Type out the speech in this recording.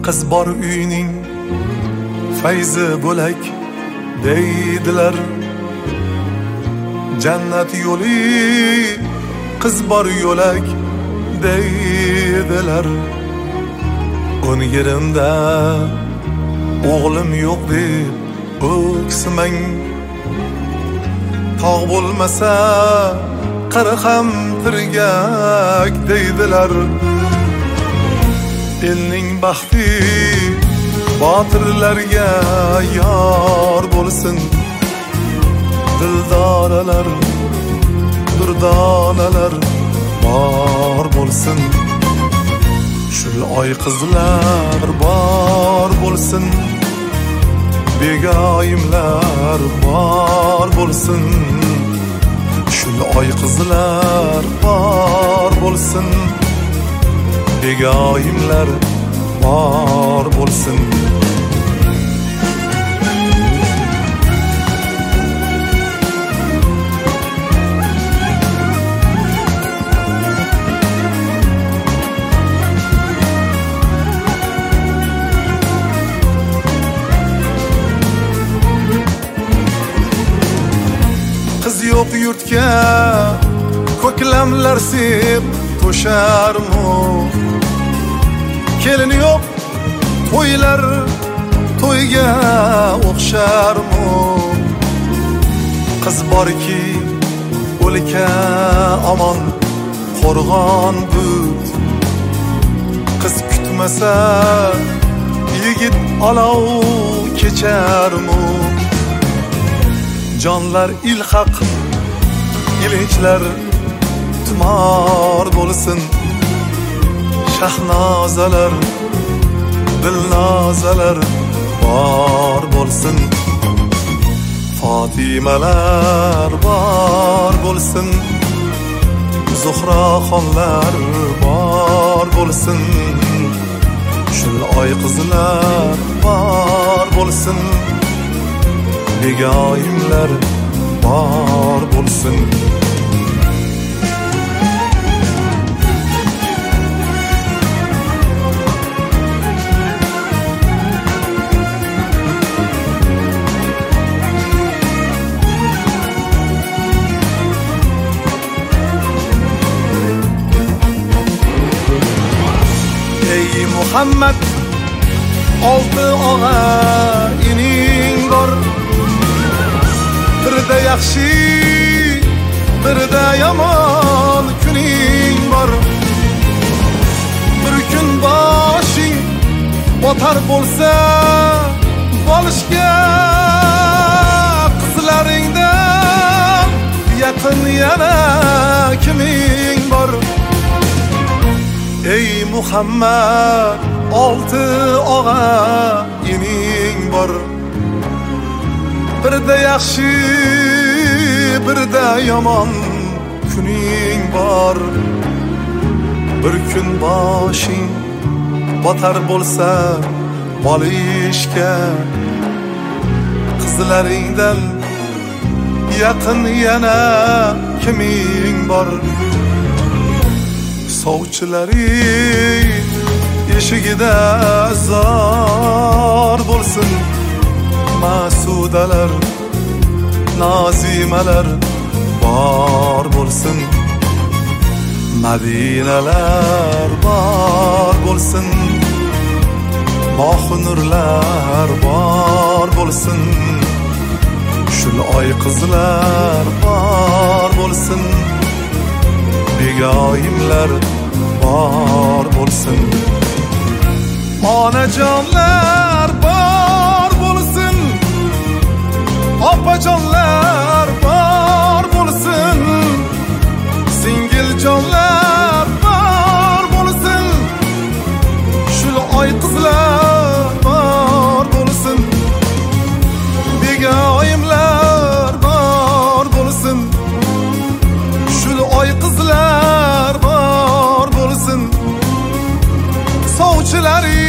qiz bor uyning fayzi bo'lak deydilar. Jannat yo'li qiz bor yo'lak deydilar. 10 yerimda o'g'lim yo'q deb o'ksimang. Tog' bo'lmasa qari ham tirgak deydilar. Elning baxti botirlarga yor bo'lsin. Dildoralar, durdonalar bor bo'lsin. Shul oy qizlar bor bo'lsin. Begoyimlar bor bo'lsin. Shul oy qizlar bor bo'lsin. Begoyimlar bor bo'lsin. Qiz yo'q yurtga ko'klamlar sep to'sharmu. Kelin yo'q to'ylar to'yga o'xsharmu. Qiz borki o'lka omon qo'rg'on but. Qiz kutmasa yigit olov kecharmu. Jonlar ilhaq ilinchlar tumor bo'lsin. Shahnozalar dilnozalar bor bo'lsin. Fotimalar bor bo'lsin. Zuhroxonlar bor bo'lsin. Shul oy qizlar bor bo'lsin. Begoyimlar bor bo'lsin. Ey Muhammad, 6 og'a ining bor. Birda yaxshi, birda yomon kuning bor. Bir kun boshing botar bo'lsa bolishga, qizlaringdan yaqin yana kiming bor? Ey Muhammad, 6 og'a ining bor. Birda yaxshi, birda yomon kuning bor. Bir kun boshing botar bo'lsa bolishga, qizlaringdan yaqin yana kiming bor? Sovchilaring eshigida zor bo'lsin. Masudalar, nozimalar bor bo'lsin. Madinalar bor bo'lsin. Mohunurlar bor bo'lsin. Shul oy qizlar bor bo'lsin. Begoyimlar bor bo'lsin. Onajonlar bor bo'lsin. Opajonlar bor bo'lsin. Singiljonlar bor bo'lsin. Shul oy qizlar bor bo'lsin. Begoyimlar bor bo'lsin. Shul oy qizlar bor bo'lsin. Sovchilaring